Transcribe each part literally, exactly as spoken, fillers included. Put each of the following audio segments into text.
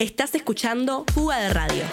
Estás escuchando Fuga de Radio.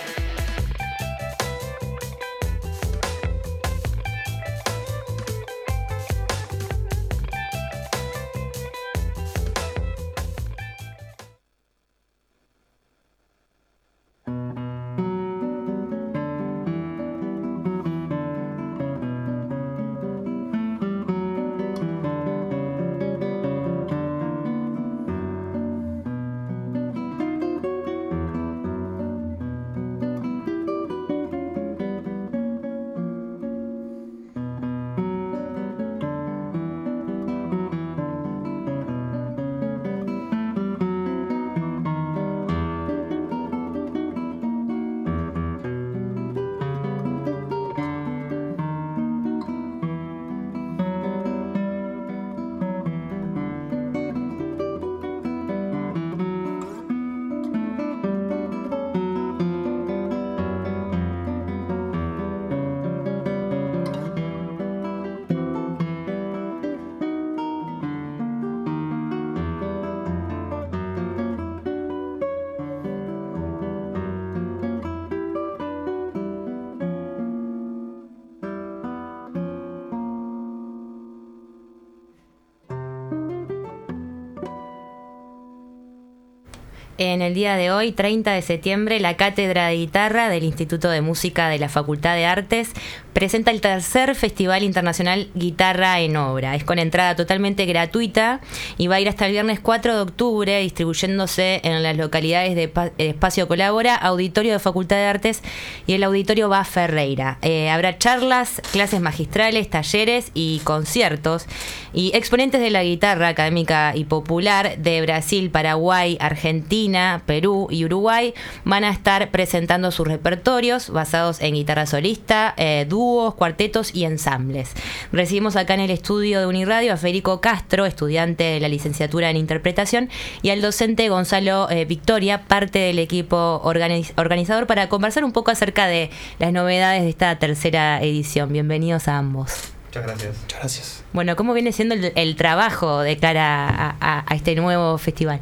En el día de hoy, treinta de septiembre, la Cátedra de Guitarra del Instituto de Música de la Facultad de Artes presenta el tercer Festival Internacional Guitarra en Obra. Es con entrada totalmente gratuita y va a ir hasta el viernes cuatro de octubre, distribuyéndose en las localidades de Espacio Colabora, Auditorio de Facultad de Artes y el Auditorio Bas Ferreira. Eh, habrá charlas, clases magistrales, talleres y conciertos. Y exponentes de la guitarra académica y popular de Brasil, Paraguay, Argentina, Perú y Uruguay van a estar presentando sus repertorios basados en guitarra solista, eh, dúos, cuartetos y ensambles. Recibimos acá en el estudio de Uniradio a Federico Castro, estudiante de la licenciatura en interpretación, y al docente Gonzalo eh, Victoria, parte del equipo organiz- organizador, para conversar un poco acerca de las novedades de esta tercera edición. Bienvenidos a ambos. Muchas gracias. Muchas gracias. Bueno, ¿cómo viene siendo el, el trabajo de cara a, a, a este nuevo festival?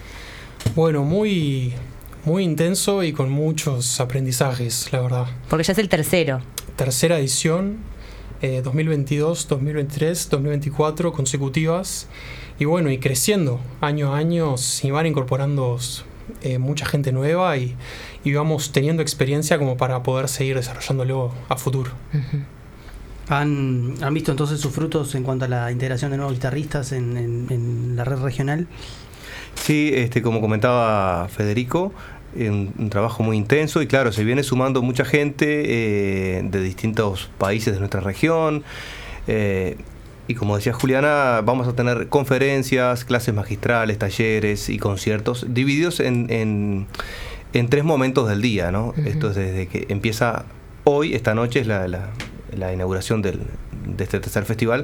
Bueno, muy, muy intenso y con muchos aprendizajes, la verdad. Porque ya es el tercero. Tercera edición, eh, dos mil veintidós, dos mil veintitrés, dos mil veinticuatro consecutivas. Y bueno, y creciendo año a año, se van incorporando eh, mucha gente nueva y, y vamos teniendo experiencia como para poder seguir desarrollándolo a futuro. Uh-huh. ¿Han, ¿Han visto entonces sus frutos en cuanto a la integración de nuevos guitarristas en, en, en la red regional? Sí, este, como comentaba Federico, un, un trabajo muy intenso y claro, se viene sumando mucha gente eh, de distintos países de nuestra región. Eh, y como decía Juliana, vamos a tener conferencias, clases magistrales, talleres y conciertos divididos en, en, en tres momentos del día, ¿no? Uh-huh. Esto es desde que empieza hoy, esta noche es la... la la inauguración del, de este tercer festival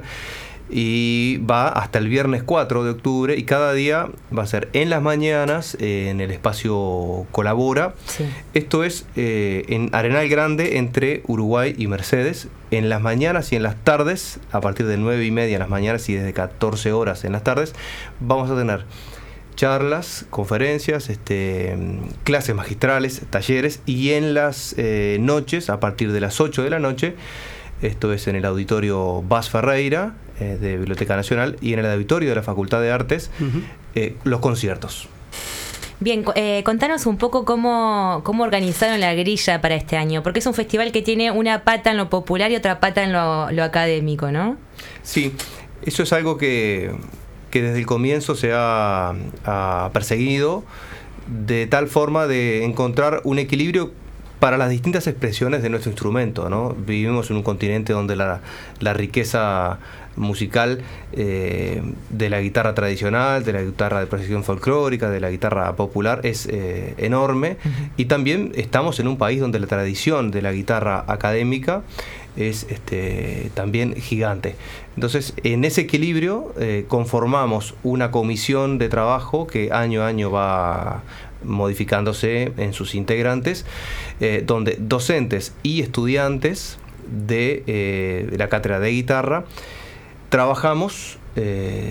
y va hasta el viernes cuatro de octubre y cada día va a ser en las mañanas eh, en el espacio Colabora. Sí. Esto es eh, en Arenal Grande entre Uruguay y Mercedes, en las mañanas y en las tardes, a partir de nueve y media en las mañanas y desde catorce horas en las tardes, vamos a tener charlas, conferencias, este, clases magistrales, talleres y en las eh, noches, a partir de las ocho de la noche, esto es en el auditorio Bas Ferreira eh, de Biblioteca Nacional y en el auditorio de la Facultad de Artes, uh-huh. eh, los conciertos. Bien, eh, contanos un poco cómo, cómo organizaron la grilla para este año, porque es un festival que tiene una pata en lo popular y otra pata en lo, lo académico, ¿no? Sí, eso es algo que... que desde el comienzo se ha, ha perseguido de tal forma de encontrar un equilibrio para las distintas expresiones de nuestro instrumento, ¿no? Vivimos en un continente donde la, la riqueza musical eh, de la guitarra tradicional, de la guitarra de precisión folclórica, de la guitarra popular es eh, enorme. Uh-huh. Y también estamos en un país donde la tradición de la guitarra académica es este, también gigante. Entonces, en ese equilibrio eh, conformamos una comisión de trabajo que año a año va modificándose en sus integrantes, eh, donde docentes y estudiantes de, eh, de la cátedra de guitarra trabajamos eh,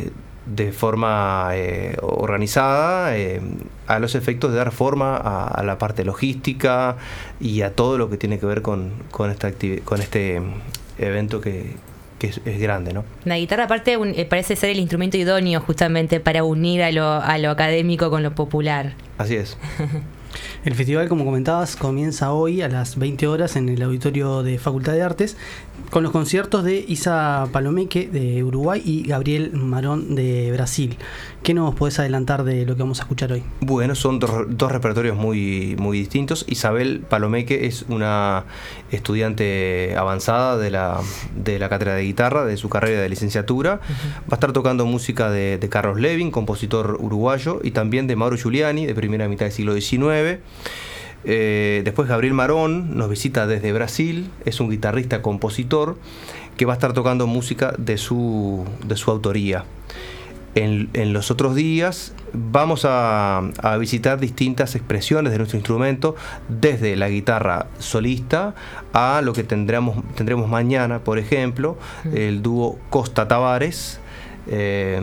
de forma eh, organizada eh, a los efectos de dar forma a, a la parte logística y a todo lo que tiene que ver con, con, esta activi- con este evento que, que es, es grande, ¿no? La guitarra aparte un, eh, parece ser el instrumento idóneo justamente para unir a lo, a lo académico con lo popular. Así es. El festival, como comentabas, comienza hoy a las veinte horas en el auditorio de Facultad de Artes con los conciertos de Isa Palomeque de Uruguay y Gabriel Marón de Brasil. ¿Qué nos podés adelantar de lo que vamos a escuchar hoy? Bueno, son dos, dos repertorios muy, muy distintos. Isabel Palomeque es una estudiante avanzada de la, de la cátedra de guitarra, de su carrera de licenciatura. Uh-huh. Va a estar tocando música de, de Carlos Levin, compositor uruguayo, y también de Mauro Giuliani, de primera mitad del siglo diecinueve. Eh, después Gabriel Marón nos visita desde Brasil, es un guitarrista compositor que va a estar tocando música de su, de su autoría. En, en los otros días vamos a, a visitar distintas expresiones de nuestro instrumento, desde la guitarra solista a lo que tendremos, tendremos mañana, por ejemplo, el dúo Costa Tavares, eh,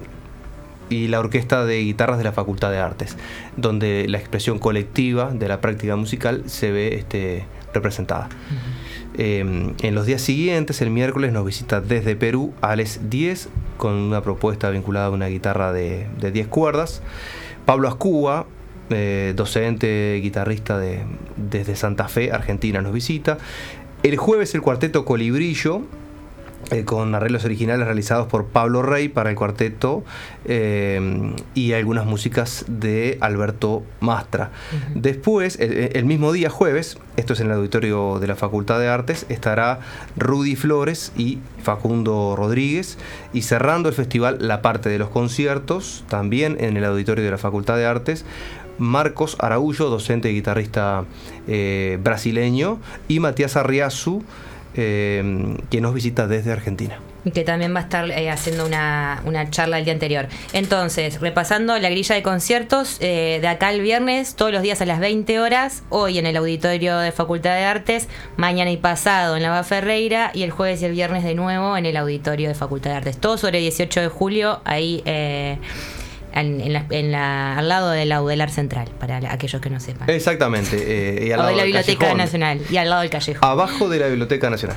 y la orquesta de guitarras de la Facultad de Artes, donde la expresión colectiva de la práctica musical se ve este, representada. Uh-huh. Eh, en los días siguientes, el miércoles, nos visita desde Perú Alex Díez, con una propuesta vinculada a una guitarra de, de diez cuerdas. Pablo Ascúa, eh, docente, guitarrista de, desde Santa Fe, Argentina, nos visita. El jueves, el cuarteto Colibrillo, Eh, con arreglos originales realizados por Pablo Rey para el cuarteto, eh, y algunas músicas de Alberto Mastra. Uh-huh. Después, el, el mismo día, jueves, esto es en el auditorio de la Facultad de Artes, estará Rudy Flores y Facundo Rodríguez, y cerrando el festival la parte de los conciertos, también en el auditorio de la Facultad de Artes, Marcos Araújo, docente y guitarrista eh, brasileño, y Matías Arriazu, Eh, que nos visita desde Argentina. Que también va a estar eh, haciendo una, una charla el día anterior. Entonces, repasando la grilla de conciertos, eh, de acá el viernes, todos los días a las veinte horas, hoy en el auditorio de Facultad de Artes, mañana y pasado en la Bá Ferreira, y el jueves y el viernes de nuevo en el auditorio de Facultad de Artes. Todo sobre dieciocho de julio, ahí eh, en, en la, en la, al lado del Audelar Central, para la, aquellos que no sepan. Exactamente. Eh, y al o lado de la del Biblioteca Callejón. Nacional, y al lado del Callejón. Abajo de la Biblioteca Nacional.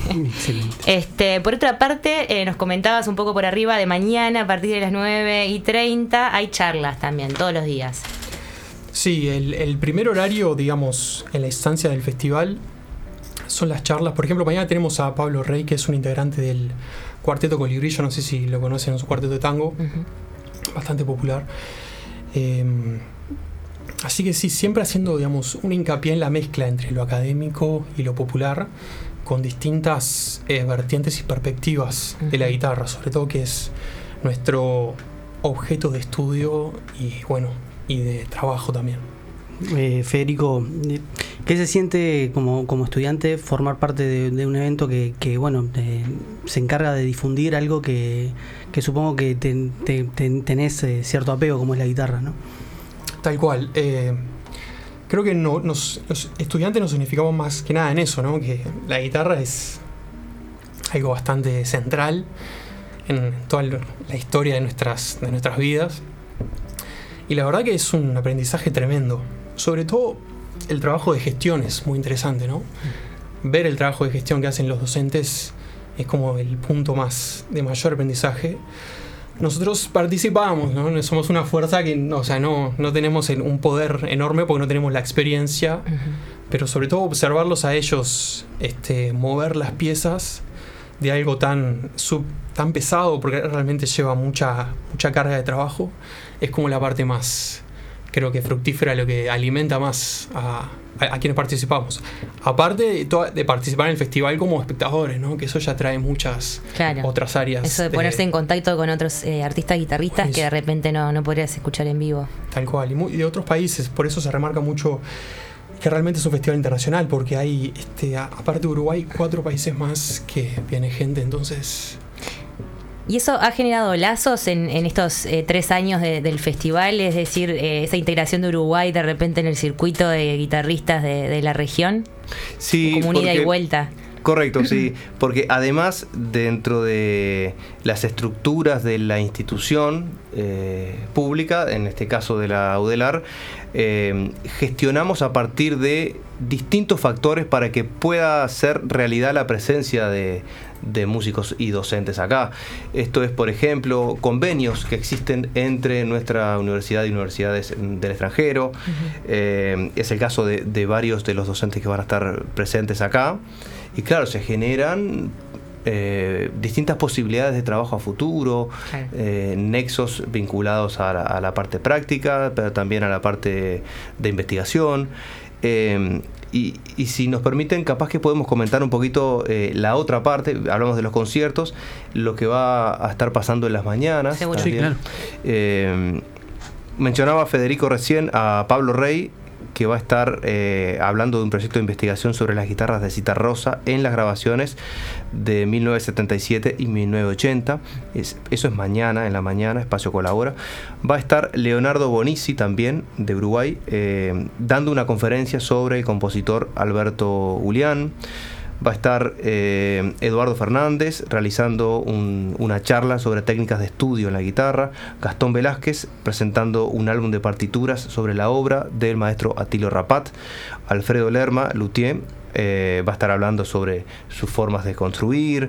Este, por otra parte, eh, nos comentabas un poco por arriba de mañana, a partir de las nueve y treinta, hay charlas también, todos los días. Sí, el, el primer horario, digamos, en la instancia del festival son las charlas. Por ejemplo, mañana tenemos a Pablo Rey, que es un integrante del cuarteto Colibrillo, no sé si lo conocen, es un cuarteto de tango, uh-huh. bastante popular. Eh, así que sí, siempre haciendo, digamos, un hincapié en la mezcla entre lo académico y lo popular, con distintas eh, vertientes y perspectivas uh-huh. de la guitarra, sobre todo que es nuestro objeto de estudio y, bueno, y de trabajo también. Eh, Federico, ¿qué se siente como, como estudiante formar parte de, de un evento que, que bueno, eh, se encarga de difundir algo que, que supongo que te, te, te, tenés eh, cierto apego, como es la guitarra, ¿no? Tal cual. Eh, creo que no, nos, los estudiantes nos significamos más que nada en eso, ¿no? Que la guitarra es algo bastante central en toda la historia de nuestras, de nuestras vidas. Y la verdad que es un aprendizaje tremendo. Sobre todo el trabajo de gestión es muy interesante, ¿no? Ver el trabajo de gestión que hacen los docentes es como el punto más de mayor aprendizaje. Nosotros participamos, ¿no? Somos una fuerza que, o sea, no, no tenemos un poder enorme porque no tenemos la experiencia, uh-huh. pero sobre todo observarlos a ellos, este, mover las piezas de algo tan, sub, tan pesado, porque realmente lleva mucha, mucha carga de trabajo, es como la parte más, creo que fructífera, lo que alimenta más a, a, a quienes participamos. Aparte de, to- de participar en el festival como espectadores, ¿no? Que eso ya trae muchas claro. otras áreas. Eso de ponerse de, en contacto con otros eh, artistas guitarristas pues, que de repente no, no podrías escuchar en vivo. Tal cual, y, muy, y de otros países, por eso se remarca mucho que realmente es un festival internacional, porque hay, este, a, aparte de Uruguay, cuatro países más que viene gente, entonces... ¿Y eso ha generado lazos en, en estos eh, tres años de, del festival? Es decir, eh, esa integración de Uruguay de repente en el circuito de guitarristas de, de la región. Sí, como una ida y vuelta. Correcto, sí, porque además dentro de las estructuras de la institución eh, pública, en este caso de la UDELAR, eh, gestionamos a partir de distintos factores para que pueda ser realidad la presencia de, de músicos y docentes acá. Esto es, por ejemplo, convenios que existen entre nuestra universidad y universidades del extranjero. Uh-huh. eh, es el caso de, de varios de los docentes que van a estar presentes acá. Y claro, se generan eh, distintas posibilidades de trabajo a futuro, claro. eh, nexos vinculados a la, a la parte práctica, pero también a la parte de investigación. Eh, y, y si nos permiten, capaz que podemos comentar un poquito eh, la otra parte. Hablamos de los conciertos, lo que va a estar pasando en las mañanas. Seguro. Sí, claro. Eh, mencionaba Federico recién a Pablo Rey, que va a estar eh, hablando de un proyecto de investigación sobre las guitarras de Citarrosa en las grabaciones de mil novecientos setenta y siete y mil novecientos ochenta. Es, eso es mañana, en la mañana, Espacio Colabora. Va a estar Leonardo Bonizzi también, de Uruguay, eh, dando una conferencia sobre el compositor Alberto Julián. Va a estar eh, Eduardo Fernández realizando un, una charla sobre técnicas de estudio en la guitarra. Gastón Velázquez presentando un álbum de partituras sobre la obra del maestro Atilio Rapat. Alfredo Lerma, luthier, eh, va a estar hablando sobre sus formas de construir,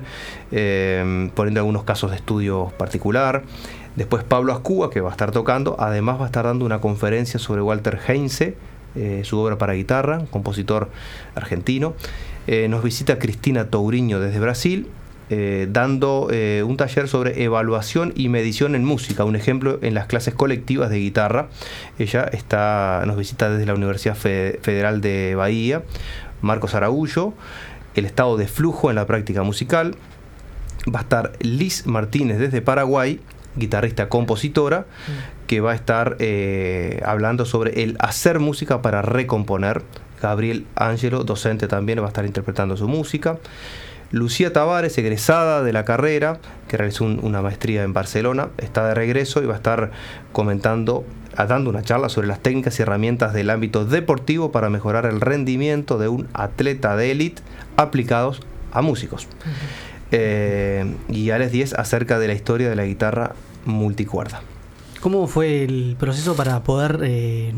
eh, poniendo algunos casos de estudio particular. Después Pablo Ascúa, que va a estar tocando. Además va a estar dando una conferencia sobre Walter Heinze, eh, su obra para guitarra, compositor argentino. Eh, nos visita Cristina Touriño desde Brasil, eh, dando eh, un taller sobre evaluación y medición en música, un ejemplo en las clases colectivas de guitarra. Ella está, nos visita desde la Universidad Fe- Federal de Bahía. Marcos Araújo, el estado de flujo en la práctica musical. Va a estar Liz Martínez desde Paraguay, guitarrista compositora, que va a estar eh, hablando sobre el hacer música para recomponer. Gabriel Ángelo, docente también, va a estar interpretando su música. Lucía Tavares, egresada de la carrera, que realizó un, una maestría en Barcelona, está de regreso y va a estar comentando, dando una charla sobre las técnicas y herramientas del ámbito deportivo para mejorar el rendimiento de un atleta de élite aplicados a músicos. Uh-huh. eh, y Alex Díez acerca de la historia de la guitarra multicuerda. ¿Cómo fue el proceso para poder eh,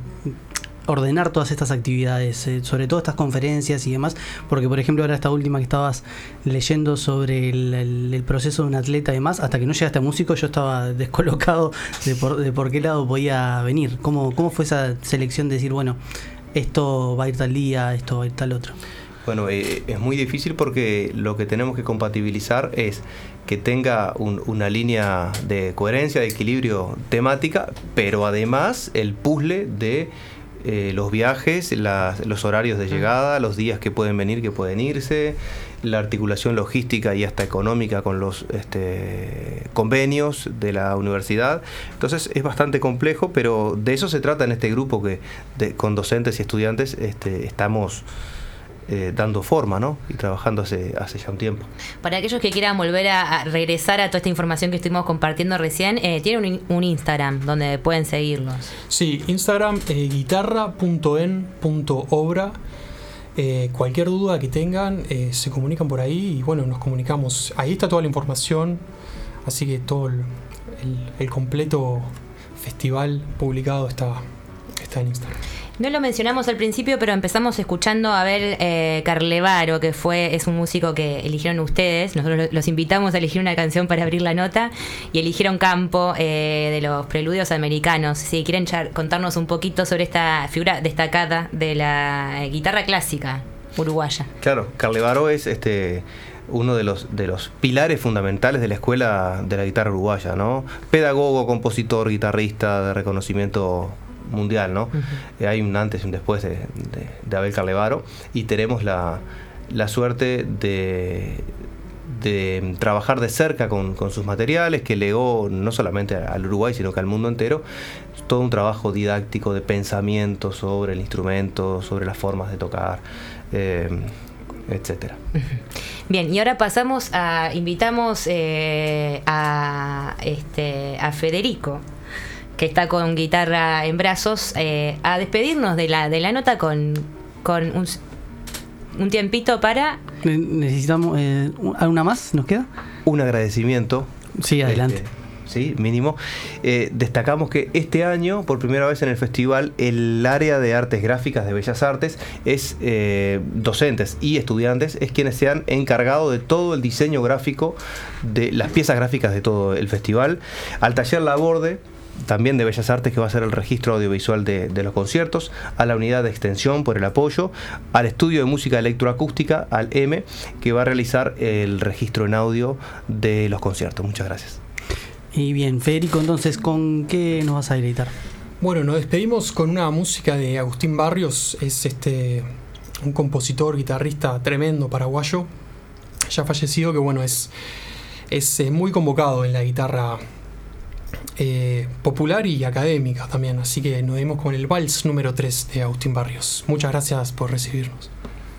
ordenar todas estas actividades, eh, sobre todo estas conferencias y demás? Porque, por ejemplo, ahora esta última que estabas leyendo sobre el, el, el proceso de un atleta y demás, hasta que no llegaste a músico, yo estaba descolocado de por, de por qué lado podía venir. ¿Cómo, cómo fue esa selección de decir, bueno, esto va a ir tal día, esto va a ir tal otro? Bueno, eh, es muy difícil porque lo que tenemos que compatibilizar es que tenga un, una línea de coherencia, de equilibrio temática, pero además el puzzle de eh, los viajes, las, los horarios de llegada, los días que pueden venir, que pueden irse, la articulación logística y hasta económica con los este, convenios de la universidad. Entonces es bastante complejo, pero de eso se trata en este grupo que de, con docentes y estudiantes este, estamos Eh, dando forma, ¿no? Y trabajando hace, hace ya un tiempo. Para aquellos que quieran volver a, a regresar a toda esta información que estuvimos compartiendo recién, eh, tienen un, un Instagram donde pueden seguirlos. Sí, Instagram eh, guitarra punto en punto obra. Eh, cualquier duda que tengan, eh, se comunican por ahí y bueno, nos comunicamos. Ahí está toda la información, así que todo el, el, el completo festival publicado está, está en Instagram. No lo mencionamos al principio, pero empezamos escuchando a Abel eh, Carlevaro, que fue es un músico que eligieron ustedes. Nosotros los invitamos a elegir una canción para abrir la nota y eligieron Campo eh, de los Preludios Americanos. Si quieren char- contarnos un poquito sobre esta figura destacada de la eh, guitarra clásica uruguaya. Claro, Carlevaro es este uno de los de los pilares fundamentales de la escuela de la guitarra uruguaya, ¿no? Pedagogo, compositor, guitarrista de reconocimiento mundial, ¿no? Uh-huh. Eh, hay un antes y un después de, de, de Abel Carlevaro y tenemos la, la suerte de, de trabajar de cerca con, con sus materiales, que legó no solamente al Uruguay sino que al mundo entero todo un trabajo didáctico de pensamiento sobre el instrumento, sobre las formas de tocar, eh, etcétera. Bien, y ahora pasamos a invitamos eh, a este a Federico, que está con guitarra en brazos, eh, a despedirnos de la de la nota con, con un... un tiempito para... Necesitamos... Eh, ¿Alguna más nos queda? Un agradecimiento. Sí, adelante. Este, sí, mínimo. Eh, destacamos que este año, por primera vez en el festival, el área de artes gráficas de Bellas Artes es eh, docentes y estudiantes, es quienes se han encargado de todo el diseño gráfico de las piezas gráficas de todo el festival. Al taller Laborde, también de Bellas Artes, que va a ser el registro audiovisual de, de los conciertos, a la unidad de extensión por el apoyo, al estudio de música electroacústica, al M, que va a realizar el registro en audio de los conciertos. Muchas gracias. Y bien, Federico, entonces, ¿con qué nos vas a deleitar? Bueno, nos despedimos con una música de Agustín Barrios. Es este un compositor, guitarrista tremendo, paraguayo, ya fallecido, que bueno, es, es eh, muy convocado en la guitarra eh, popular y académica también. Así que nos vemos con el Vals número tres de Agustín Barrios. Muchas gracias por recibirnos.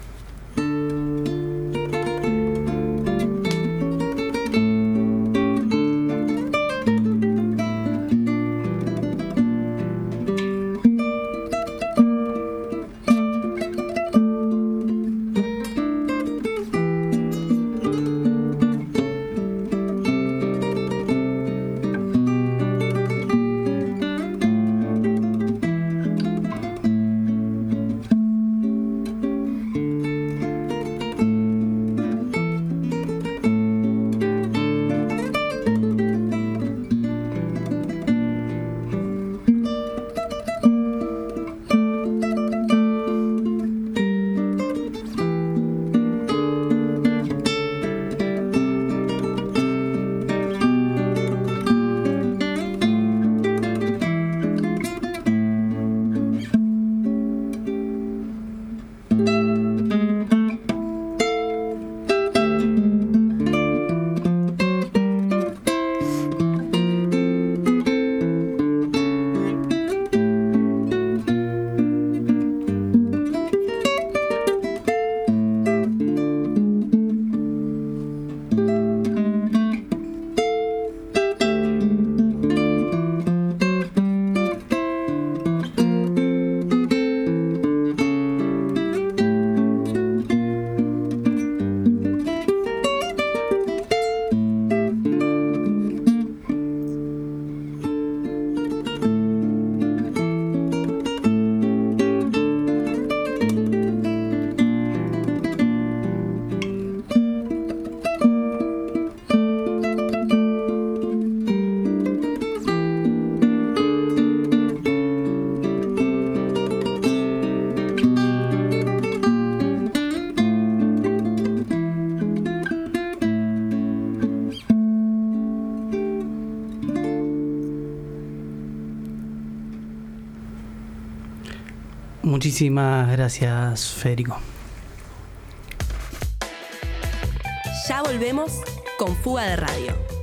Muchísimas gracias, Federico. Ya volvemos con Fuga de Radio.